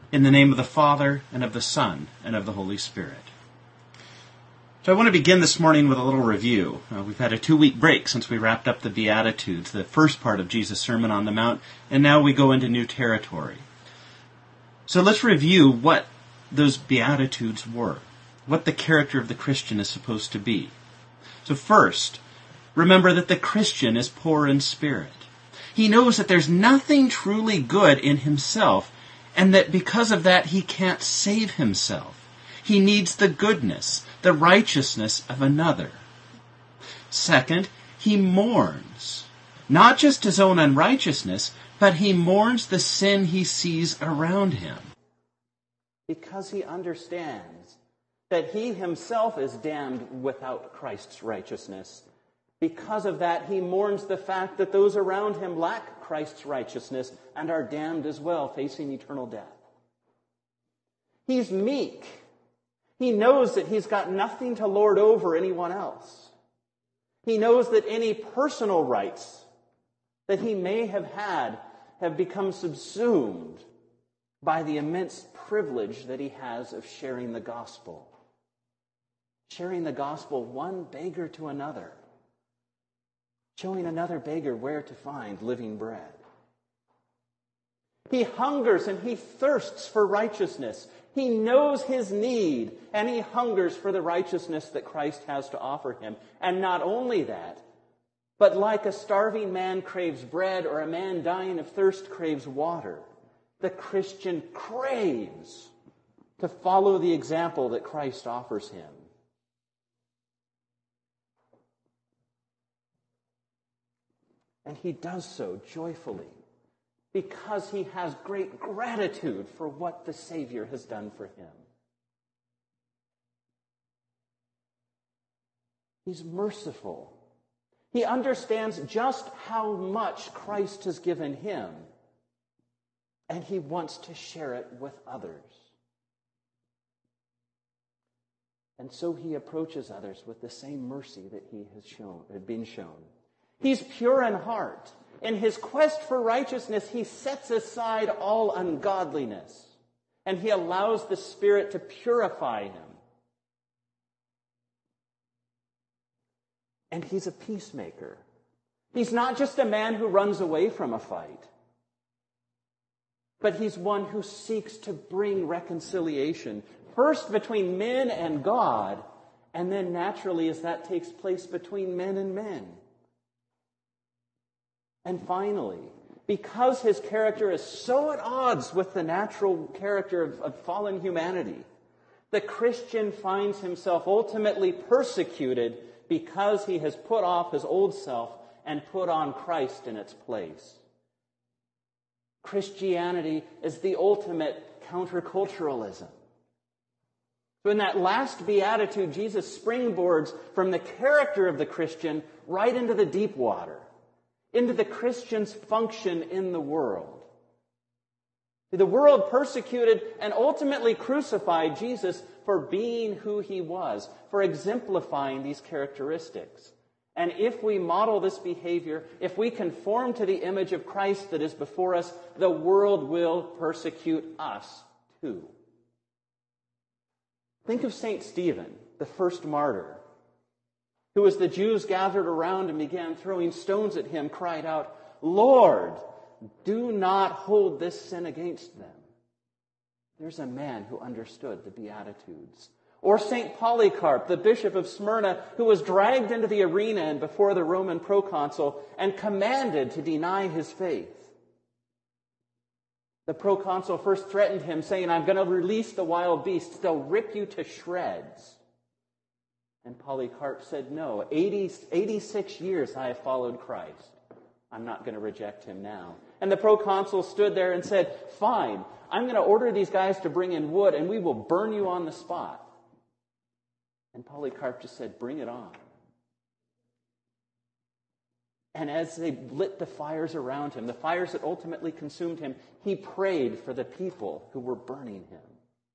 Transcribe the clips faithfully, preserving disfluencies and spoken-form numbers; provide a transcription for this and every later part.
In the name of the Father, and of the Son, and of the Holy Spirit. So I want to begin this morning with a little review. Uh, we've had a two-week break since we wrapped up the Beatitudes, the first part of Jesus' Sermon on the Mount, and now we go into new territory. So let's review what those Beatitudes were, what the character of the Christian is supposed to be. So first, remember that the Christian is poor in spirit. He knows that there's nothing truly good in himself, and that because of that he can't save himself. He needs the goodness, the righteousness of another. Second, he mourns, not just his own unrighteousness, but he mourns the sin he sees around him. Because he understands that he himself is damned without Christ's righteousness. Because of that, he mourns the fact that those around him lack Christ's righteousness and are damned as well, facing eternal death. He's meek. He knows that he's got nothing to lord over anyone else. He knows that any personal rights that he may have had have become subsumed by the immense privilege that he has of sharing the gospel. Sharing the gospel one beggar to another. Showing another beggar where to find living bread. He hungers and he thirsts for righteousness. He knows his need and he hungers for the righteousness that Christ has to offer him. And not only that, but like a starving man craves bread or a man dying of thirst craves water, the Christian craves to follow the example that Christ offers him. And he does so joyfully because he has great gratitude for what the Savior has done for him. He's merciful. He understands just how much Christ has given him, and he wants to share it with others. And so he approaches others with the same mercy that he has shown, had been shown. He's pure in heart. In his quest for righteousness, he sets aside all ungodliness. And he allows the Spirit to purify him. And he's a peacemaker. He's not just a man who runs away from a fight. But he's one who seeks to bring reconciliation. First between men and God. And then naturally as that takes place between men and men. And finally, because his character is so at odds with the natural character of, of fallen humanity, the Christian finds himself ultimately persecuted because he has put off his old self and put on Christ in its place. Christianity is the ultimate counterculturalism. So in that last beatitude, Jesus springboards from the character of the Christian right into the deep water. Into the Christian's function in the world. The world persecuted and ultimately crucified Jesus for being who he was, for exemplifying these characteristics. And if we model this behavior, if we conform to the image of Christ that is before us, the world will persecute us too. Think of Saint Stephen, the first martyr, who, as the Jews gathered around and began throwing stones at him, cried out, "Lord, do not hold this sin against them." There's a man who understood the Beatitudes. Or Saint Polycarp, the bishop of Smyrna, who was dragged into the arena and before the Roman proconsul and commanded to deny his faith. The proconsul first threatened him, saying, "I'm going to release the wild beasts. They'll rip you to shreds." And Polycarp said, "No, eighty, eighty-six years I have followed Christ. I'm not going to reject him now." And the proconsul stood there and said, "Fine, I'm going to order these guys to bring in wood and we will burn you on the spot." And Polycarp just said, "Bring it on." And as they lit the fires around him, the fires that ultimately consumed him, he prayed for the people who were burning him.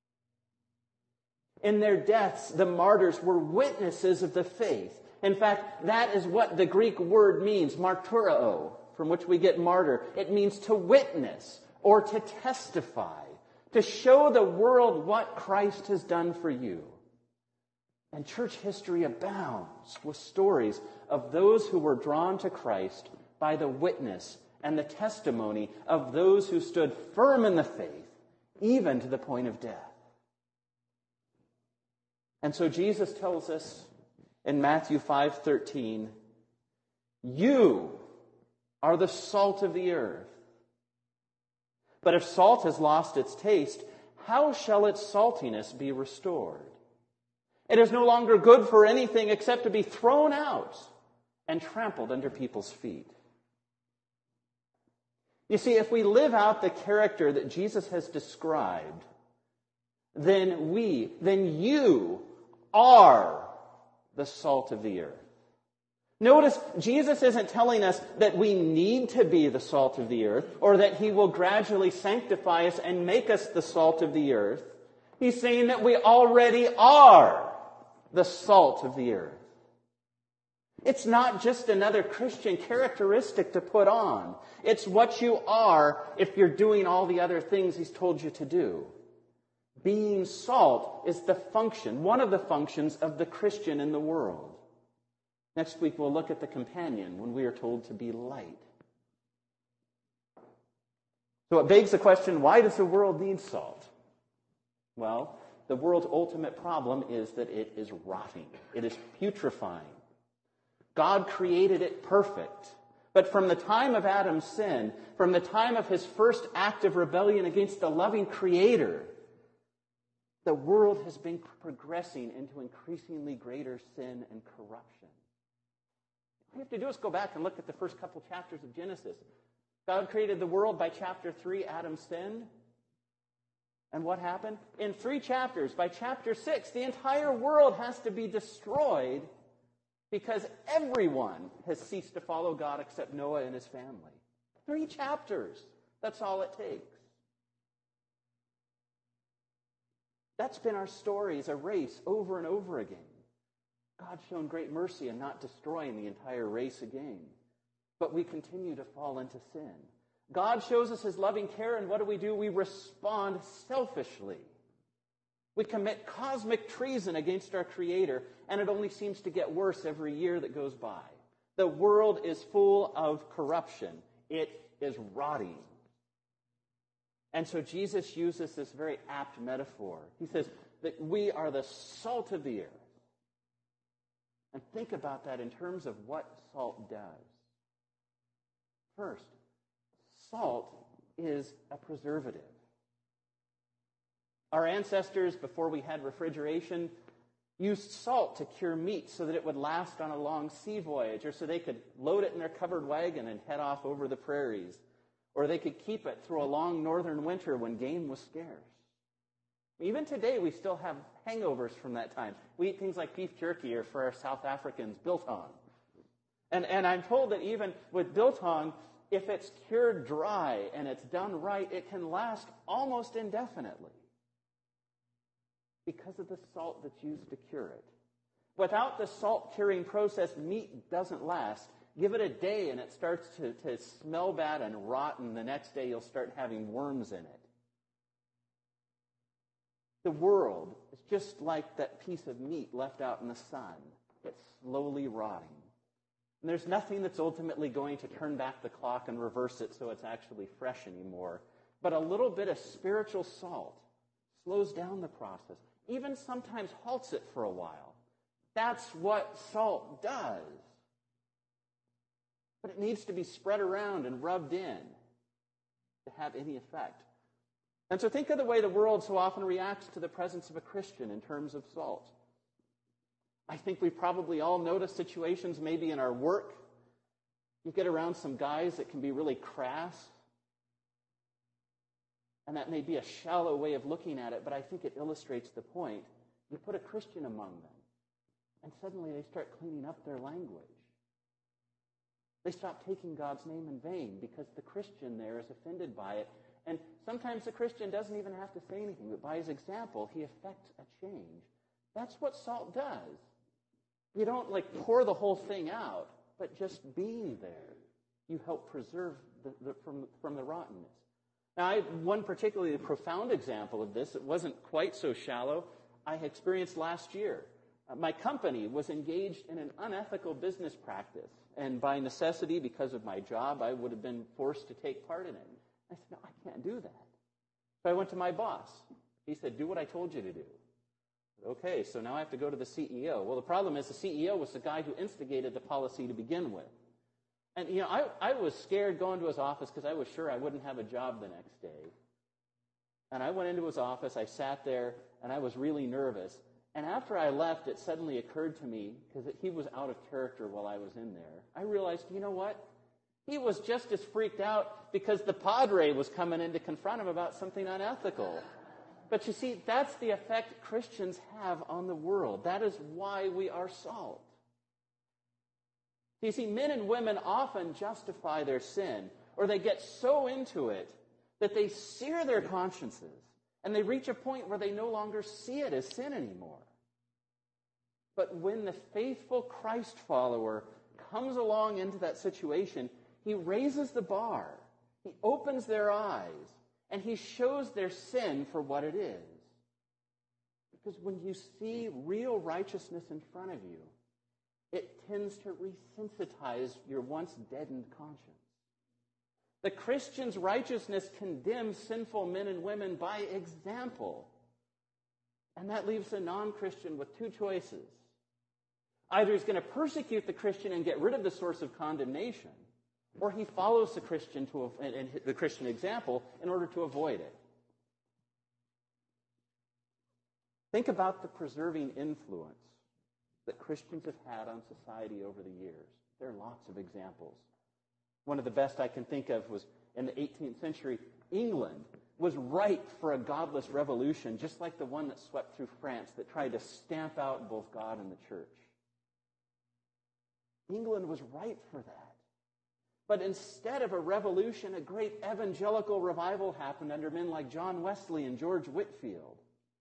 In their deaths, the martyrs were witnesses of the faith. In fact, that is what the Greek word means, martyreo, from which we get martyr. It means to witness or to testify, to show the world what Christ has done for you. And church history abounds with stories of those who were drawn to Christ by the witness and the testimony of those who stood firm in the faith, even to the point of death. And so Jesus tells us in Matthew five thirteen, you are the salt of the earth. But if salt has lost its taste, how shall its saltiness be restored? It is no longer good for anything except to be thrown out and trampled under people's feet. You see, if we live out the character that Jesus has described, then we, then you are the salt of the earth. Notice, Jesus isn't telling us that we need to be the salt of the earth or that he will gradually sanctify us and make us the salt of the earth. He's saying that we already are the salt of the earth. It's not just another Christian characteristic to put on. It's what you are if you're doing all the other things he's told you to do. Being salt is the function, one of the functions of the Christian in the world. Next week we'll look at the companion when we are told to be light. So it begs the question, why does the world need salt? Well, the world's ultimate problem is that it is rotting. It is putrefying. God created it perfect. But from the time of Adam's sin, from the time of his first act of rebellion against the loving Creator, the world has been progressing into increasingly greater sin and corruption. All you have to do is go back and look at the first couple chapters of Genesis. God created the world by chapter three, Adam sinned. And what happened? In three chapters, by chapter six, the entire world has to be destroyed because everyone has ceased to follow God except Noah and his family. Three chapters. That's all it takes. That's been our story as a race over and over again. God's shown great mercy in not destroying the entire race again. But we continue to fall into sin. God shows us his loving care, and what do we do? We respond selfishly. We commit cosmic treason against our Creator, and it only seems to get worse every year that goes by. The world is full of corruption. It is rotting. And so Jesus uses this very apt metaphor. He says that we are the salt of the earth. And think about that in terms of what salt does. First, salt is a preservative. Our ancestors, before we had refrigeration, used salt to cure meat so that it would last on a long sea voyage, or so they could load it in their covered wagon and head off over the prairies. Or they could keep it through a long northern winter when game was scarce. Even today, we still have hangovers from that time. We eat things like beef jerky, or for our South Africans, biltong. And, and I'm told that even with biltong, if it's cured dry and it's done right, it can last almost indefinitely because of the salt that's used to cure it. Without the salt curing process, meat doesn't last. Give it a day and it starts to, to smell bad and rot, and the next day you'll start having worms in it. The world is just like that piece of meat left out in the sun. It's slowly rotting. And there's nothing that's ultimately going to turn back the clock and reverse it so it's actually fresh anymore. But a little bit of spiritual salt slows down the process, even sometimes halts it for a while. That's what salt does. But it needs to be spread around and rubbed in to have any effect. And so think of the way the world so often reacts to the presence of a Christian in terms of salt. I think we've probably all noticed situations maybe in our work. You get around some guys that can be really crass. And that may be a shallow way of looking at it, but I think it illustrates the point. You put a Christian among them, and suddenly they start cleaning up their language. They stop taking God's name in vain because the Christian there is offended by it. And sometimes the Christian doesn't even have to say anything, but by his example, he affects a change. That's what salt does. You don't like pour the whole thing out, but just being there, you help preserve the, the, from, from the rottenness. Now, I, one particularly profound example of this, it wasn't quite so shallow, I experienced last year. Uh, my company was engaged in an unethical business practice, and by necessity, because of my job, I would have been forced to take part in it. I said, no, I can't do that. So I went to my boss. He said, do what I told you to do. I said, okay, so now I have to go to the C E O. Well, the problem is the C E O was the guy who instigated the policy to begin with. And, you know, I, I was scared going to his office because I was sure I wouldn't have a job the next day. And I went into his office, I sat there, and I was really nervous. And after I left, it suddenly occurred to me, because he was out of character while I was in there, I realized, you know what? He was just as freaked out because the padre was coming in to confront him about something unethical. But you see, that's the effect Christians have on the world. That is why we are salt. You see, men and women often justify their sin, or they get so into it that they sear their consciences, and they reach a point where they no longer see it as sin anymore. But when the faithful Christ follower comes along into that situation, he raises the bar, he opens their eyes, and he shows their sin for what it is. Because when you see real righteousness in front of you, it tends to resensitize your once deadened conscience. The Christian's righteousness condemns sinful men and women by example. And that leaves the non-Christian with two choices. Either he's going to persecute the Christian and get rid of the source of condemnation, or he follows the Christian to and the Christian example in order to avoid it. Think about the preserving influence that Christians have had on society over the years. There are lots of examples. One of the best I can think of was in the eighteenth century, England was ripe for a godless revolution, just like the one that swept through France that tried to stamp out both God and the church. England was ripe for that. But instead of a revolution, a great evangelical revival happened under men like John Wesley and George Whitefield.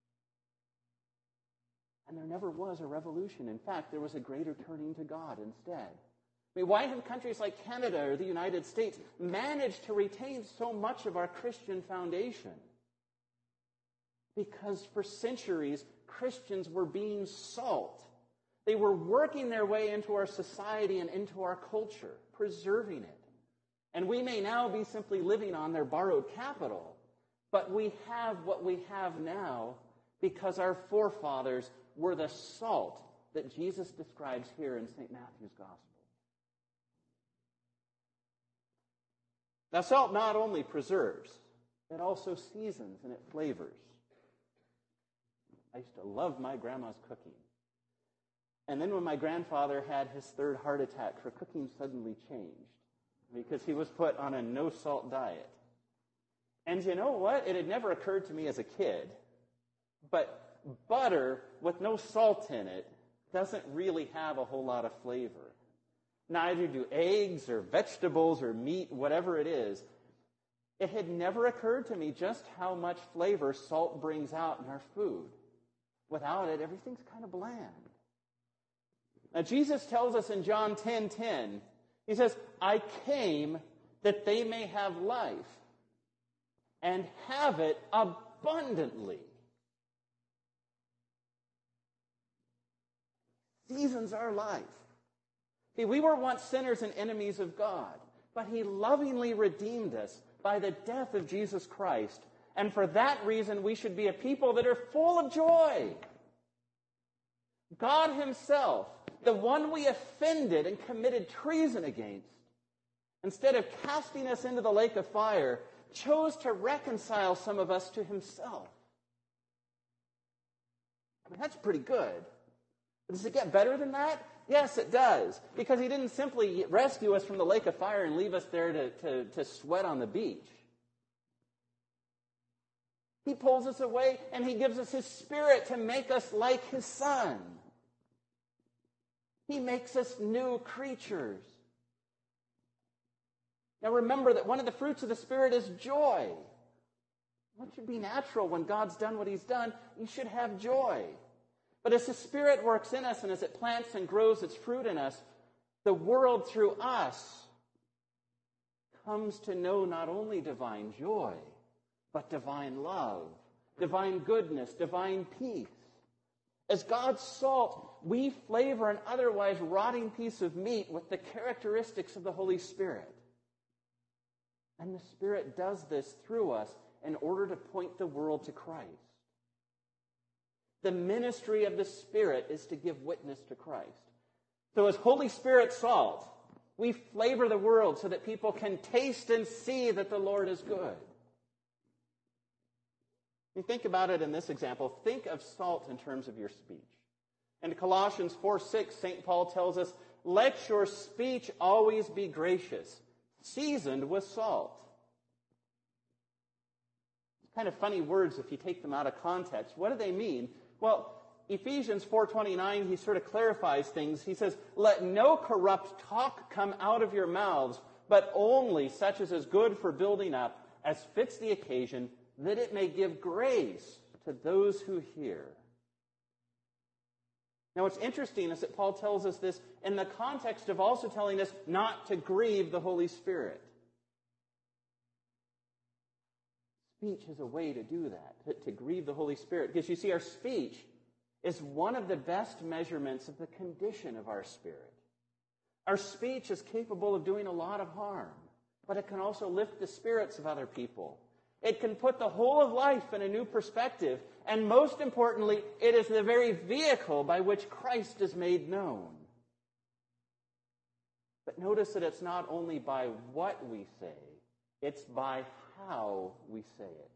And there never was a revolution. In fact, there was a greater turning to God instead. I mean, why have countries like Canada or the United States managed to retain so much of our Christian foundation? Because for centuries, Christians were being salt. They were working their way into our society and into our culture, preserving it. And we may now be simply living on their borrowed capital, but we have what we have now because our forefathers were the salt that Jesus describes here in Saint Matthew's Gospel. Now, salt not only preserves, it also seasons and it flavors. I used to love my grandma's cooking. And then when my grandfather had his third heart attack, her cooking suddenly changed because he was put on a no-salt diet. And you know what? It had never occurred to me as a kid, but butter with no salt in it doesn't really have a whole lot of flavor. Neither do eggs or vegetables or meat, whatever it is. It had never occurred to me just how much flavor salt brings out in our food. Without it, everything's kind of bland. Now, Jesus tells us in John ten ten, he says, I came that they may have life and have it abundantly. Seasons our life. See, we were once sinners and enemies of God, but he lovingly redeemed us by the death of Jesus Christ. And for that reason, we should be a people that are full of joy. God himself, the one we offended and committed treason against, instead of casting us into the lake of fire, chose to reconcile some of us to himself. I mean, that's pretty good. Does it get better than that? Yes, it does. Because he didn't simply rescue us from the lake of fire and leave us there to, to, to sweat on the beach. He pulls us away and he gives us his Spirit to make us like his Son. He makes us new creatures. Now remember that one of the fruits of the Spirit is joy. What should be natural when God's done what he's done? You should have joy. But as the Spirit works in us and as it plants and grows its fruit in us, the world through us comes to know not only divine joy, but divine love, divine goodness, divine peace. As God's salt, we flavor an otherwise rotting piece of meat with the characteristics of the Holy Spirit. And the Spirit does this through us in order to point the world to Christ. The ministry of the Spirit is to give witness to Christ. So as Holy Spirit salt, we flavor the world so that people can taste and see that the Lord is good. You think about it in this example. Think of salt in terms of your speech. In Colossians four six, Saint Paul tells us, "Let your speech always be gracious, seasoned with salt." It's kind of funny words if you take them out of context. What do they mean? Well, Ephesians four twenty-nine, he sort of clarifies things. He says, "Let no corrupt talk come out of your mouths, but only such as is good for building up, as fits the occasion, that it may give grace to those who hear." Now, what's interesting is that Paul tells us this in the context of also telling us not to grieve the Holy Spirit. Speech is a way to do that, to, to grieve the Holy Spirit. Because you see, our speech is one of the best measurements of the condition of our spirit. Our speech is capable of doing a lot of harm, but it can also lift the spirits of other people. It can put the whole of life in a new perspective. And most importantly, it is the very vehicle by which Christ is made known. But notice that it's not only by what we say, it's by how we say it.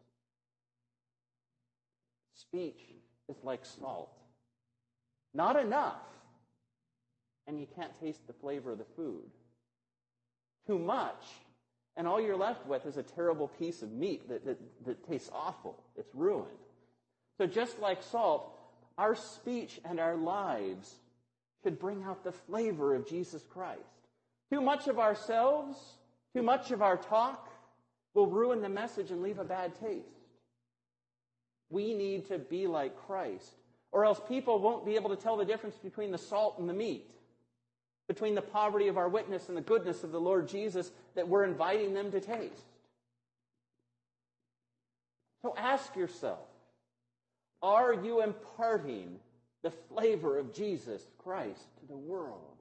Speech is like salt. Not enough, and you can't taste the flavor of the food. Too much, and all you're left with is a terrible piece of meat that, that, that tastes awful. It's ruined. So just like salt, our speech and our lives should bring out the flavor of Jesus Christ. Too much of ourselves, too much of our talk will ruin the message and leave a bad taste. We need to be like Christ, or else people won't be able to tell the difference between the salt and the meat, between the poverty of our witness and the goodness of the Lord Jesus that we're inviting them to taste. So ask yourself, are you imparting the flavor of Jesus Christ to the world?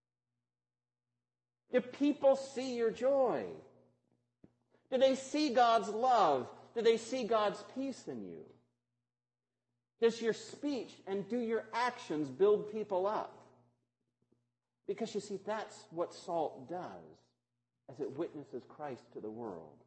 Do people see your joy? Do they see God's love? Do they see God's peace in you? Does your speech and do your actions build people up? Because you see, that's what salt does as it witnesses Christ to the world.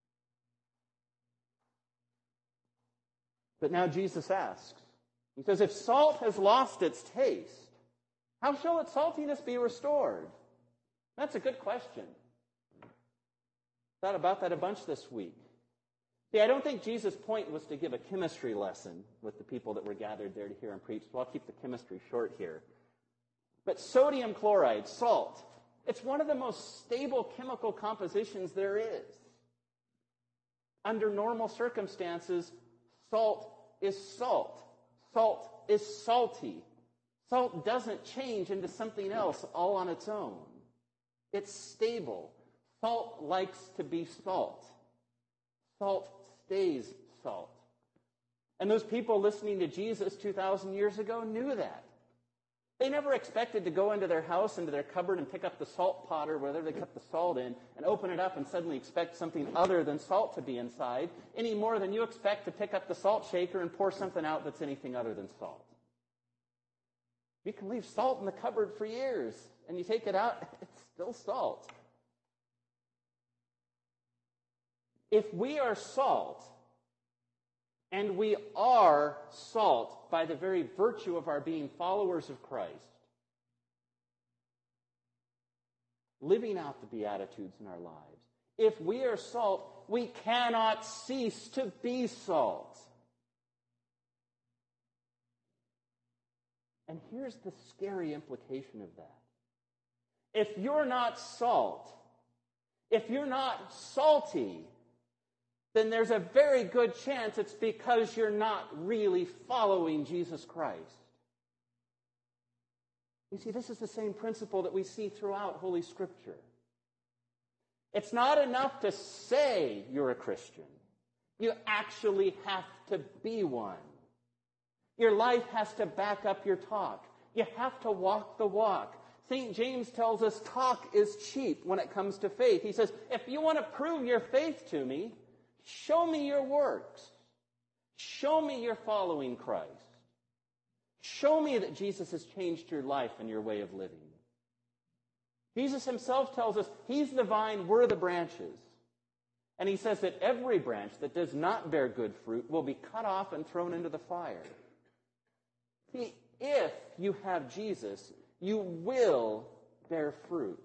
But now Jesus asks, he says, if salt has lost its taste, how shall its saltiness be restored? That's a good question. Thought about that a bunch this week. See, I don't think Jesus' point was to give a chemistry lesson with the people that were gathered there to hear him preach, so I'll keep the chemistry short here. But sodium chloride, salt, it's one of the most stable chemical compositions there is. Under normal circumstances, salt is salt. Salt is salty. Salt doesn't change into something else all on its own. It's stable. Salt likes to be salt. Salt stays salt. And those people listening to Jesus two thousand years ago knew that. They never expected to go into their house, into their cupboard, and pick up the salt pot or whatever they kept the salt in, and open it up and suddenly expect something other than salt to be inside, any more than you expect to pick up the salt shaker and pour something out that's anything other than salt. You can leave salt in the cupboard for years, and you take it out, it's still salt. If we are salt, and we are salt by the very virtue of our being followers of Christ, living out the Beatitudes in our lives, if we are salt, we cannot cease to be salt. And here's the scary implication of that. If you're not salt, if you're not salty, then there's a very good chance it's because you're not really following Jesus Christ. You see, this is the same principle that we see throughout Holy Scripture. It's not enough to say you're a Christian. You actually have to be one. Your life has to back up your talk. You have to walk the walk. Saint James tells us talk is cheap when it comes to faith. He says, if you want to prove your faith to me, show me your works. Show me you're following Christ. Show me that Jesus has changed your life and your way of living. Jesus himself tells us he's the vine, we're the branches. And he says that every branch that does not bear good fruit will be cut off and thrown into the fire. See, if you have Jesus, you will bear fruit.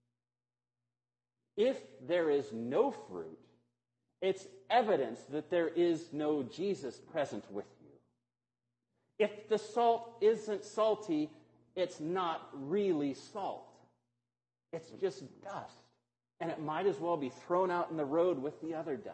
If there is no fruit, it's evidence that there is no Jesus present with you. If the salt isn't salty, it's not really salt. It's just dust. And it might as well be thrown out in the road with the other dust.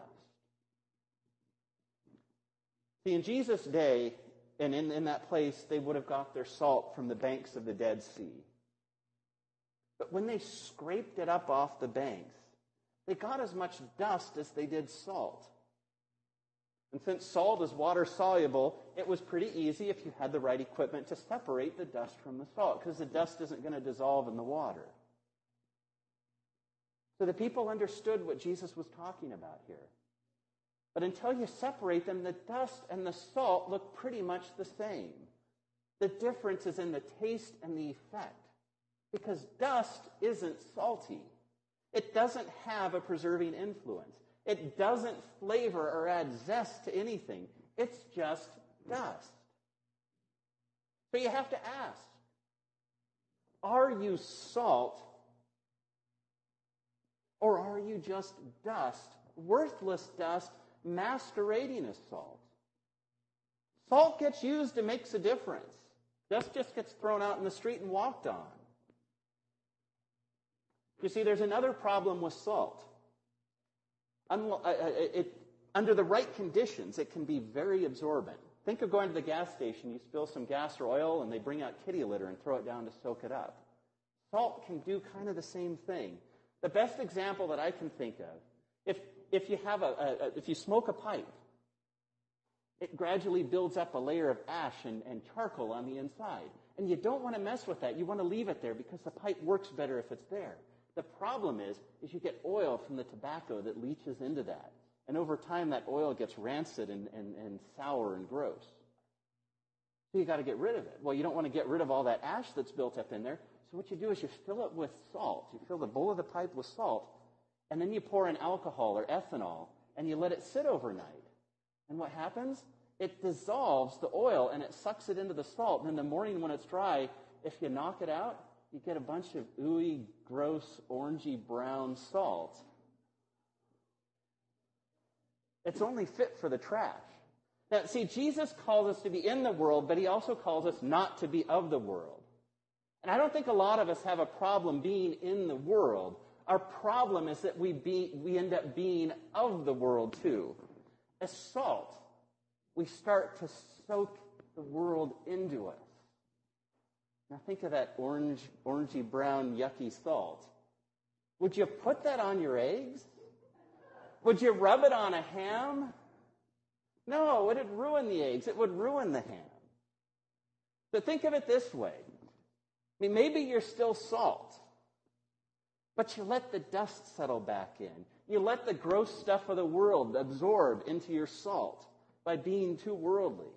See, in Jesus' day, and in, in that place, they would have got their salt from the banks of the Dead Sea. But when they scraped it up off the banks, they got as much dust as they did salt. And since salt is water soluble, it was pretty easy, if you had the right equipment, to separate the dust from the salt, because the dust isn't going to dissolve in the water. So the people understood what Jesus was talking about here. But until you separate them, the dust and the salt look pretty much the same. The difference is in the taste and the effect. Because dust isn't salty. It doesn't have a preserving influence. It doesn't flavor or add zest to anything. It's just dust. So you have to ask, are you salt? Or are you just dust, worthless dust, masquerading as salt? Salt gets used and makes a difference. Dust just gets thrown out in the street and walked on. You see, there's another problem with salt. Under the right conditions, it can be very absorbent. Think of going to the gas station, you spill some gas or oil, and they bring out kitty litter and throw it down to soak it up. Salt can do kind of the same thing. The best example that I can think of, if if you have a, a if you smoke a pipe, it gradually builds up a layer of ash and, and charcoal on the inside. And you don't want to mess with that. You want to leave it there because the pipe works better if it's there. The problem is, is you get oil from the tobacco that leaches into that. And over time, that oil gets rancid and, and, and sour and gross. So you got to get rid of it. Well, you don't want to get rid of all that ash that's built up in there. So what you do is you fill it with salt. You fill the bowl of the pipe with salt, and then you pour in alcohol or ethanol, and you let it sit overnight. And what happens? It dissolves the oil, and it sucks it into the salt. And in the morning when it's dry, if you knock it out, you get a bunch of ooey, gross, orangey brown salt. It's only fit for the trash. Now, see, Jesus calls us to be in the world, but he also calls us not to be of the world. And I don't think a lot of us have a problem being in the world. Our problem is that we be, we end up being of the world too. As salt, we start to soak the world into us. Now think of that orange, orangey brown, yucky salt. Would you put that on your eggs? Would you rub it on a ham? No, it'd ruin the eggs. It would ruin the ham. So think of it this way. I mean, maybe you're still salt, but you let the dust settle back in. You let the gross stuff of the world absorb into your salt by being too worldly.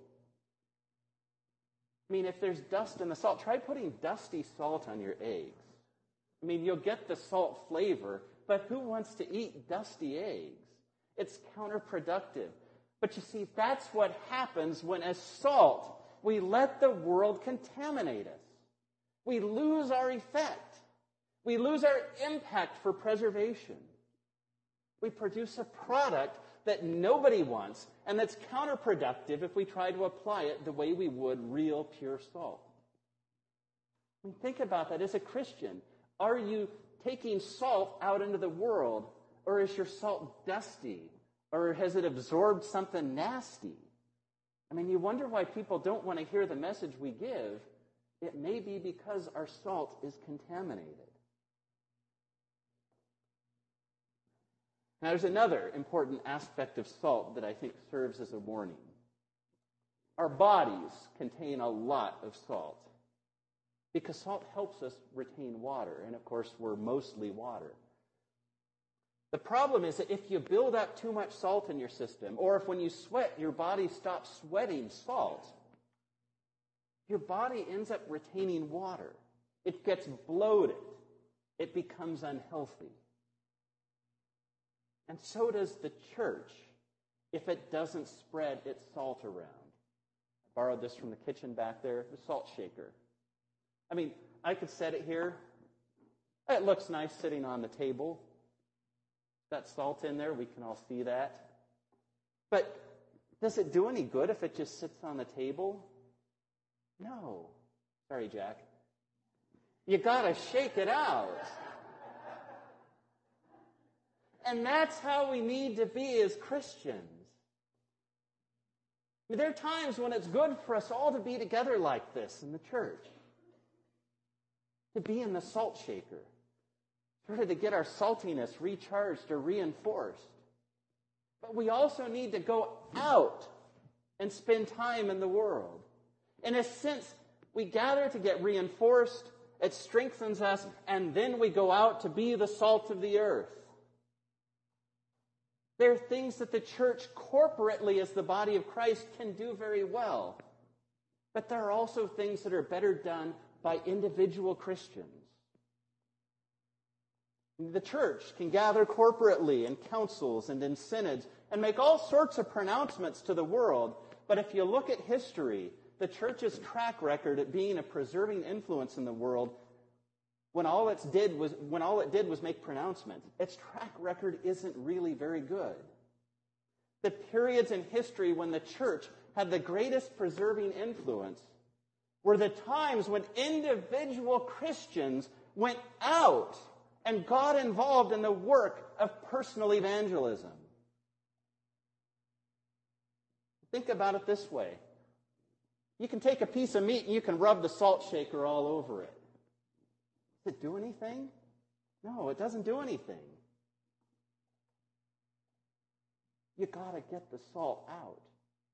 I mean, if there's dust in the salt, try putting dusty salt on your eggs. I mean, you'll get the salt flavor, but who wants to eat dusty eggs? It's counterproductive. But you see, that's what happens when, as salt, we let the world contaminate us. We lose our effect. We lose our impact for preservation. We produce a product that nobody wants and that's counterproductive if we try to apply it the way we would real pure salt. I mean, think about that. As a Christian, are you taking salt out into the world, or is your salt dusty, or has it absorbed something nasty? I mean, you wonder why people don't want to hear the message we give. It may be because our salt is contaminated. Now, there's another important aspect of salt that I think serves as a warning. Our bodies contain a lot of salt because salt helps us retain water, and of course, we're mostly water. The problem is that if you build up too much salt in your system, or if when you sweat, your body stops sweating salt, your body ends up retaining water. It gets bloated. It becomes unhealthy. And so does the church if it doesn't spread its salt around. I borrowed this from the kitchen back there, the salt shaker. I mean, I could set it here. It looks nice sitting on the table. Got salt in there, we can all see that. But does it do any good if it just sits on the table? No. Sorry, Jack. You gotta shake it out. And that's how we need to be as Christians. I mean, there are times when it's good for us all to be together like this in the church. To be in the salt shaker. Sort of to get our saltiness recharged or reinforced. But we also need to go out and spend time in the world. In a sense, we gather to get reinforced, it strengthens us, and then we go out to be the salt of the earth. There are things that the church corporately as the body of Christ can do very well. But there are also things that are better done by individual Christians. The church can gather corporately in councils and in synods and make all sorts of pronouncements to the world. But if you look at history, the church's track record at being a preserving influence in the world, when all it did was when all it did was make pronouncements, its track record isn't really very good. The periods in history when the church had the greatest preserving influence were the times when individual Christians went out and got involved in the work of personal evangelism. Think about it this way. You can take a piece of meat and you can rub the salt shaker all over it. Does it do anything? No, it doesn't do anything. You got to get the salt out.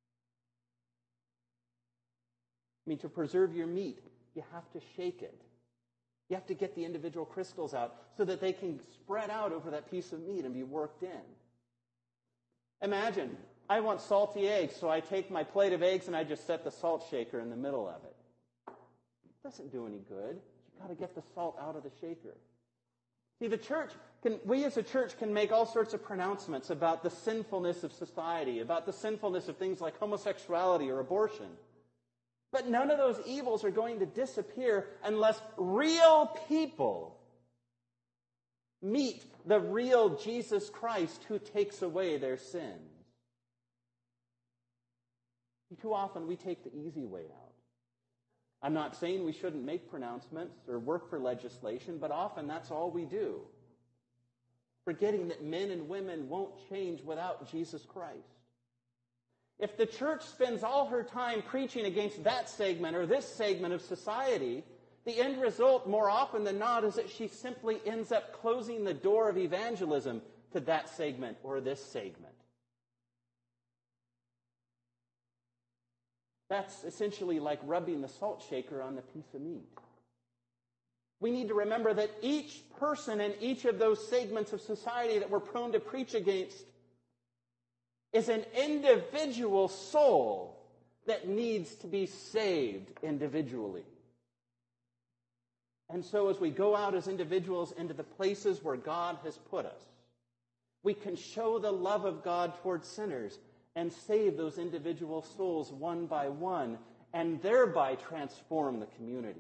I mean, to preserve your meat, you have to shake it. You have to get the individual crystals out so that they can spread out over that piece of meat and be worked in. Imagine, I want salty eggs, so I take my plate of eggs and I just set the salt shaker in the middle of it. It doesn't do any good. You've got to get the salt out of the shaker. See, the church, can, we as a church can make all sorts of pronouncements about the sinfulness of society, about the sinfulness of things like homosexuality or abortion. But none of those evils are going to disappear unless real people meet the real Jesus Christ who takes away their sins. Too often we take the easy way out. I'm not saying we shouldn't make pronouncements or work for legislation, but often that's all we do. Forgetting that men and women won't change without Jesus Christ. If the church spends all her time preaching against that segment or this segment of society, the end result, more often than not, is that she simply ends up closing the door of evangelism to that segment or this segment. That's essentially like rubbing the salt shaker on the piece of meat. We need to remember that each person in each of those segments of society that we're prone to preach against is an individual soul that needs to be saved individually. And so as we go out as individuals into the places where God has put us, we can show the love of God towards sinners and save those individual souls one by one, and thereby transform the community.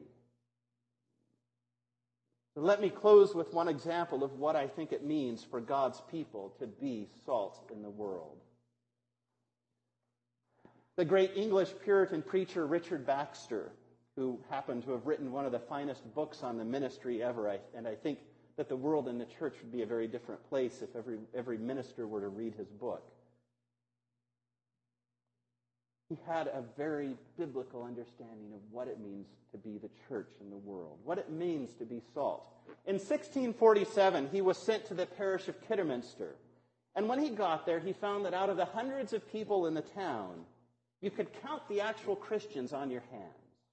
So let me close with one example of what I think it means for God's people to be salt in the world. The great English Puritan preacher Richard Baxter, who happened to have written one of the finest books on the ministry ever, I, and I think that the world and the church would be a very different place if every, every minister were to read his book. He had a very biblical understanding of what it means to be the church in the world, what it means to be salt. In sixteen forty-seven, he was sent to the parish of Kidderminster. And when he got there, he found that out of the hundreds of people in the town, you could count the actual Christians on your hands.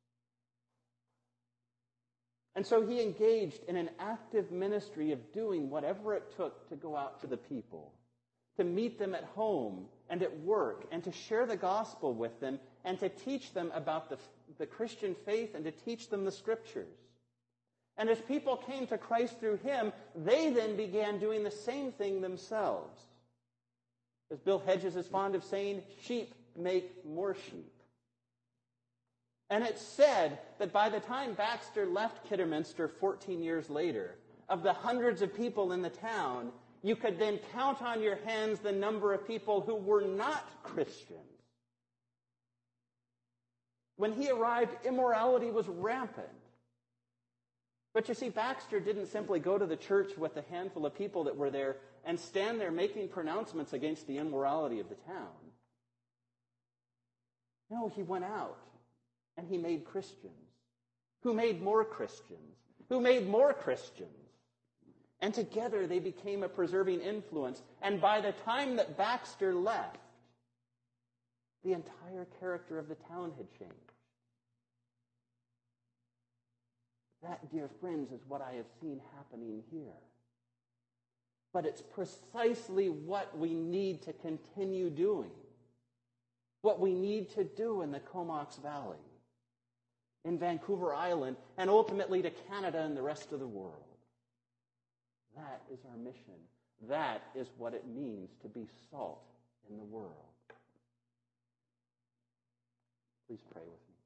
And so he engaged in an active ministry of doing whatever it took to go out to the people, to meet them at home and at work, and to share the gospel with them, and to teach them about the, the Christian faith, and to teach them the scriptures. And as people came to Christ through him, they then began doing the same thing themselves. As Bill Hedges is fond of saying, sheep make more sheep. And it's said that by the time Baxter left Kidderminster fourteen years later, of the hundreds of people in the town, you could then count on your hands the number of people who were not Christians. When he arrived, immorality was rampant. But you see, Baxter didn't simply go to the church with a handful of people that were there and stand there making pronouncements against the immorality of the town. No, he went out and he made Christians, who made more Christians, who made more Christians. And together they became a preserving influence. And by the time that Baxter left, the entire character of the town had changed. That, dear friends, is what I have seen happening here. But it's precisely what we need to continue doing. What we need to do in the Comox Valley, in Vancouver Island, and ultimately to Canada and the rest of the world. That is our mission. That is what it means to be salt in the world. Please pray with me.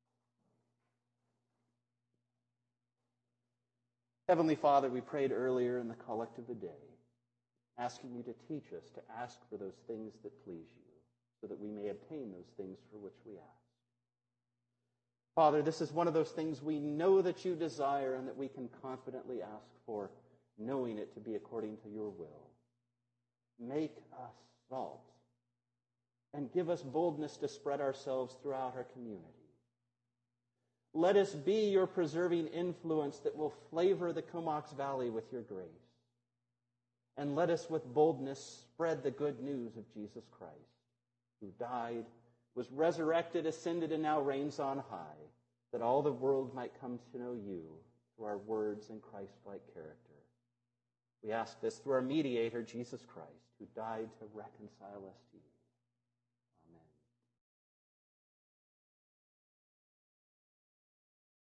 Heavenly Father, we prayed earlier in the collect of the day, asking you to teach us to ask for those things that please you, so that we may obtain those things for which we ask. Father, this is one of those things we know that you desire and that we can confidently ask for, knowing it to be according to your will. Make us salt and give us boldness to spread ourselves throughout our community. Let us be your preserving influence that will flavor the Comox Valley with your grace. And let us with boldness spread the good news of Jesus Christ, who died, was resurrected, ascended, and now reigns on high, that all the world might come to know you through our words and Christ-like character. We ask this through our mediator, Jesus Christ, who died to reconcile us to you.